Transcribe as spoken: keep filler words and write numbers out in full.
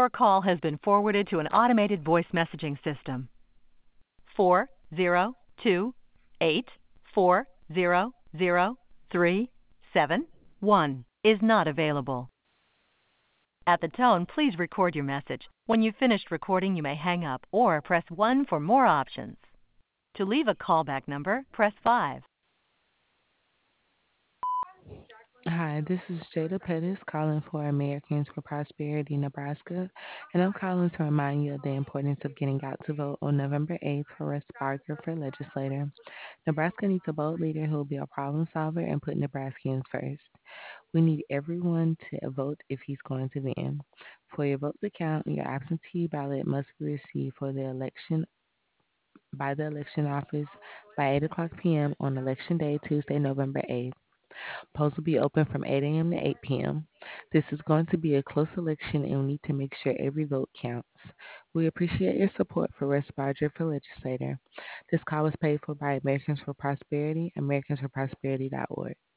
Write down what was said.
Your call has been forwarded to an automated voice messaging system. four zero two eight four zero zero three seven one is not available. At the tone, please record your message. When you've finished recording, you may hang up or press one for more options. To leave a callback number, press five. Hi, this is Jada Pettis calling for Americans for Prosperity, Nebraska, and I'm calling to remind you of the importance of getting out to vote on November eighth for Russ Barker for legislator. Nebraska needs a bold leader who will be a problem solver and put Nebraskans first. We need everyone to vote if he's going to win. For your vote to count, your absentee ballot must be received for the election by the election office by eight o'clock p.m. on Election Day, Tuesday, November eighth. Polls will be open from eight a.m. to eight p.m. This is going to be a close election and we need to make sure every vote counts. We appreciate your support for Russ Barger for legislator. This call was paid for by Americans for Prosperity, americans for prosperity dot org.